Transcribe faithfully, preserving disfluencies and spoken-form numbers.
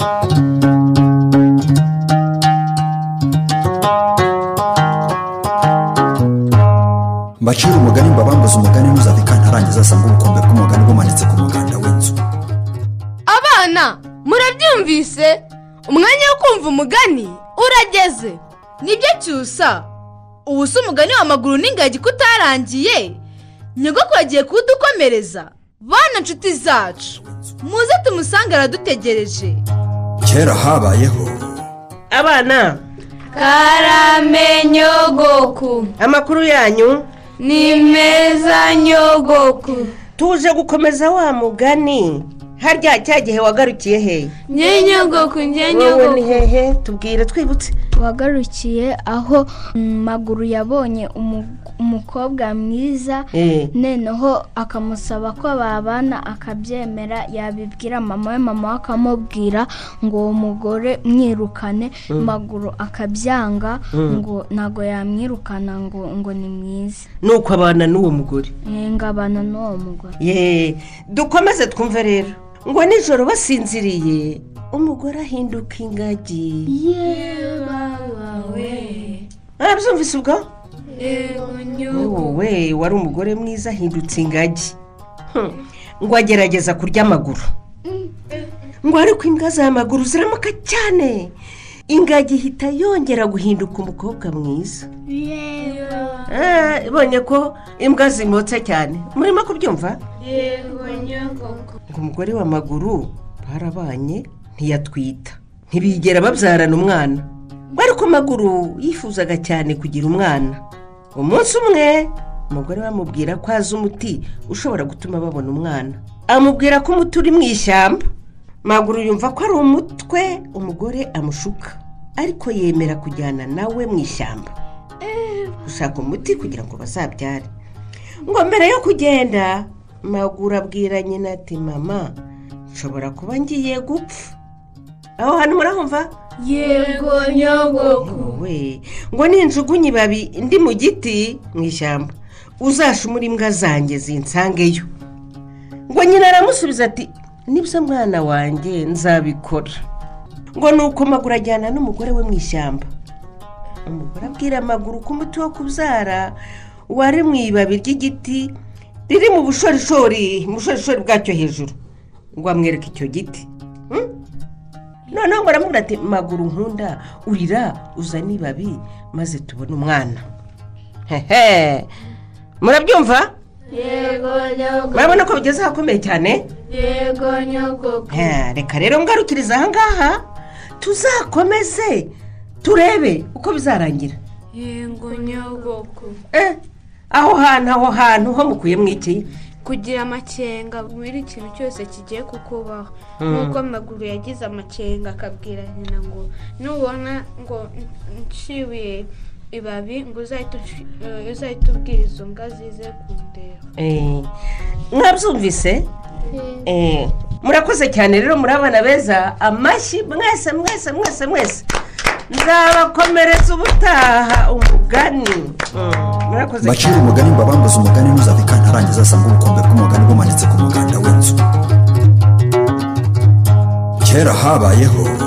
Mbacira umugani mbabambuza umugani ntuzave kantarangiza asanga ubukombe bw'umugani bumanitse ku muganda w'inzu. Abana murabyumvise, umwanya wo kumva umugani urageze. Nibyo cyusa, ubu se umugani w'amaguru n'ingagi kutarangiye, nyogokuru agiye kudukomereza. Bana nshuti zacu, muze tumusange aradutegereje. Kera habayeho. Abana, karame nyogoku. Amakuru yanyu ni meza nyogoku. Tuje gukomeza wa mugani. Harya cyagihe wagarukiye he? Nye nyogoku, nye nyogoku. Wowe ni hehe? Tubwire twibutse. Wagarukiye aho Maguru yabonye umukobwa mwiza, neneho akamusaba ko babana, akabyemera, yabibwira mama we, mama we akamubwira ngo uwo mugore mwirukane. Maguru akabyanga ngo nago yamwirukana ngo ngo ni mwiza. Nuko abana n'uwo mugore. Ngo abana n'uwo mugore. Ye, dukomeze twumve rero. Ngo nijoro basinziriye umugore ahinduka ingagi. Yebawe. Arabyumvise ubwo? Yego nyogo. Wowe wari umugore mwiza ahindutse ingagi. Ngo agerageza kurya amaguru. Ngo ariko imbwa za maguru ziramuka cyane. Ingagi hita yongera guhinduka umukobwa mwiza. Eh, ibonye ko imbwa zimotse cyane. Murimo kubyumva? Yego nyogo. Ngo umugore wa Maguru barabanye ntiyatwita, ntibigera babyarana umwana. Ariko Maguru yifuzaga cyane kugira umwana. Umunsi umwe umugore bamubwira ko azi umuti ushobora gutuma babona umwana. Amubwira ko umuti uri mu ishyamba. Maguru yumva ko ari umutwe umugore amushuka, ariko yemera kujyana nawe mu ishyamba gushaka umuti kugira ngo bazabyare. Ngo mbere yo kugenda Maguru abwira nyina ati, mama, nshobora kuba ngiye gupfa. Aho hano murahumva? Yego nyogoku. We, ngo ninjugunye ibabi ndi mu giti mu ishyamba, uzashumura imbwa zanjye zinsangeyo. Ngo nyina aramusubiza ati, nibyo mwana wanjye nzabikora. Ngo nuko Maguru ajyana n'umugore we mu ishyamba. Umugore abwira Maguru ko umuti wo kubyara wari mu ibabi ry'igiti riri mu bushorishori, mu bushorishori bwacyo hejuru. Ngo amwereke icyo giti. Noneho ngo aramubwira ati, Maguru nkunda, urira uzane ibabi maze tubone umwana. Hehe, murabyumva? Yego nyogo. Murabona ko bigeze ahakomeye cyane? Yego nyogo. Reka rero ngarukiriza aha ngaha, tuzakomeze turebe uko bizarangira. Yego nyogo. Eh, aho hantu aho hantu ho mukuye mwiki? Kugira amakenga muri ikintu cyose kigiye kukubaho. Nuko Maguru yagize amakenga akabwira nyina ngo nubona ngo nshiwe ibabi ngo uzahita ubwira izo mbwa zize kundeba. Eh, mwabyumvise? Eh, murakoze cyane rero, muri abana beza. Amashyi mwese mwese mwese mwese. Nzabakomereza ubutaha umugani. Murakoze. Mbacira umugani mbabambuza umugani ntuzave kantarangiza asanga ubukombe bw'umugani bumanitse ku muganda w'inzu. Kera habayeho.